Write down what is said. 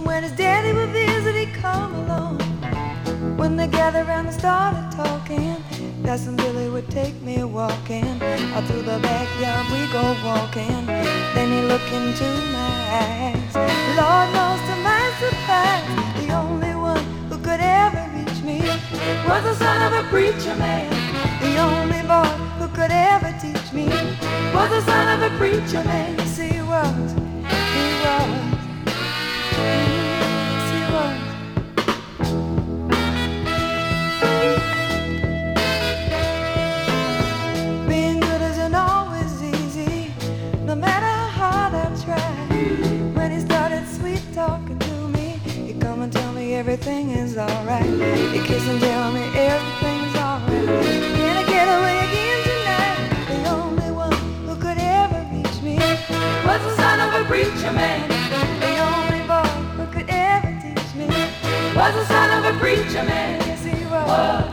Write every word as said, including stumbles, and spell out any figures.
when his daddy would visit, he'd come along. When they gathered around and started talking, Cousin Billy would take me walking. Out through the backyard we go walking. Then he looked into my eyes. Lord knows to my surprise, the only one who could ever reach me was the son of a preacher man. The only boy who could ever teach me was the son of a preacher man. Yes, he was, he was, yes, he was. Being good isn't always easy, no matter how hard I try. When he started sweet talking to me, he'd come and tell me everything is alright. He'd kiss and tell me everything's alright. Can I get away again tonight? The only one who could ever reach me was the son of a preacher man. The only boy who could ever teach me was the son of a preacher man. Yes, he was.